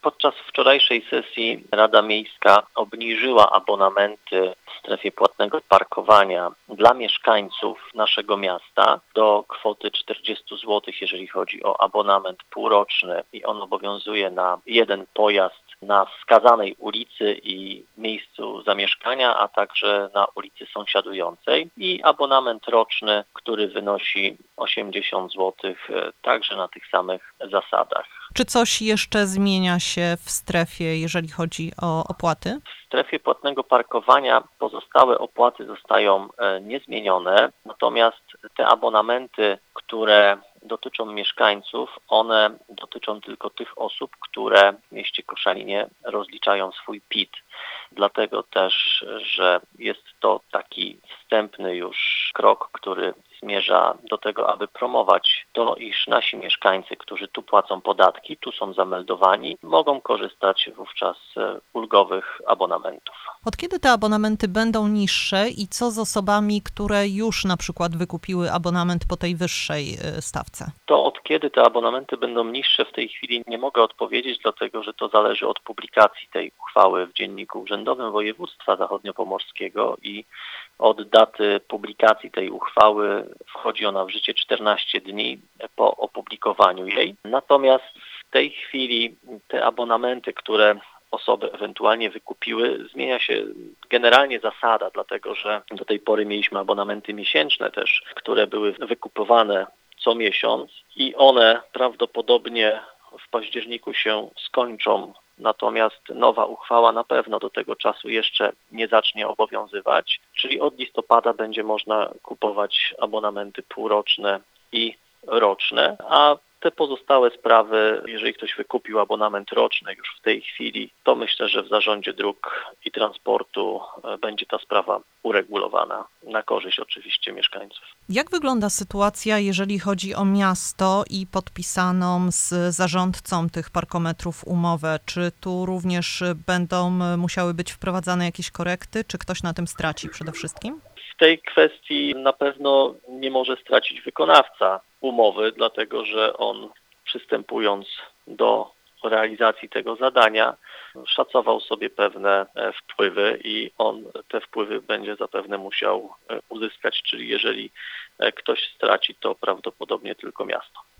Podczas wczorajszej sesji Rada Miejska obniżyła abonamenty w strefie płatnego parkowania dla mieszkańców naszego miasta do kwoty 40 zł, jeżeli chodzi o abonament półroczny i on obowiązuje na jeden pojazd na wskazanej ulicy i miejscu zamieszkania, a także na ulicy sąsiadującej i abonament roczny, który wynosi 80 zł, także na tych samych zasadach. Czy coś jeszcze zmienia się w strefie, jeżeli chodzi o opłaty? W strefie płatnego parkowania pozostałe opłaty zostają niezmienione, natomiast te abonamenty, które dotyczą mieszkańców, one dotyczą tylko tych osób, które w mieście Koszalinie rozliczają swój PIT. Dlatego też, że jest to taki wstępny już krok, który zmierza do tego, aby promować to, iż nasi mieszkańcy, którzy tu płacą podatki, tu są zameldowani, mogą korzystać wówczas z ulgowych abonamentów. Od kiedy te abonamenty będą niższe i co z osobami, które już na przykład wykupiły abonament po tej wyższej stawce? To od kiedy te abonamenty będą niższe w tej chwili nie mogę odpowiedzieć, dlatego że to zależy od publikacji tej uchwały w Dzienniku Urzędowym Województwa Zachodniopomorskiego i od daty publikacji tej uchwały wchodzi ona w życie 14 dni po opublikowaniu jej. Natomiast w tej chwili te abonamenty, które osoby ewentualnie wykupiły, zmienia się generalnie zasada, dlatego że do tej pory mieliśmy abonamenty miesięczne też, które były wykupywane co miesiąc i one prawdopodobnie w październiku się skończą. Natomiast nowa uchwała na pewno do tego czasu jeszcze nie zacznie obowiązywać, czyli od listopada będzie można kupować abonamenty półroczne i roczne, a te pozostałe sprawy, jeżeli ktoś wykupił abonament roczny już w tej chwili, to myślę, że w Zarządzie Dróg i Transportu będzie ta sprawa uregulowana na korzyść oczywiście mieszkańców. Jak wygląda sytuacja, jeżeli chodzi o miasto i podpisaną z zarządcą tych parkometrów umowę? Czy tu również będą musiały być wprowadzane jakieś korekty? Czy ktoś na tym straci przede wszystkim? W tej kwestii na pewno nie może stracić wykonawca umowy, dlatego że on, przystępując do realizacji tego zadania, szacował sobie pewne wpływy i on te wpływy będzie zapewne musiał uzyskać, czyli jeżeli ktoś straci, to prawdopodobnie tylko miasto.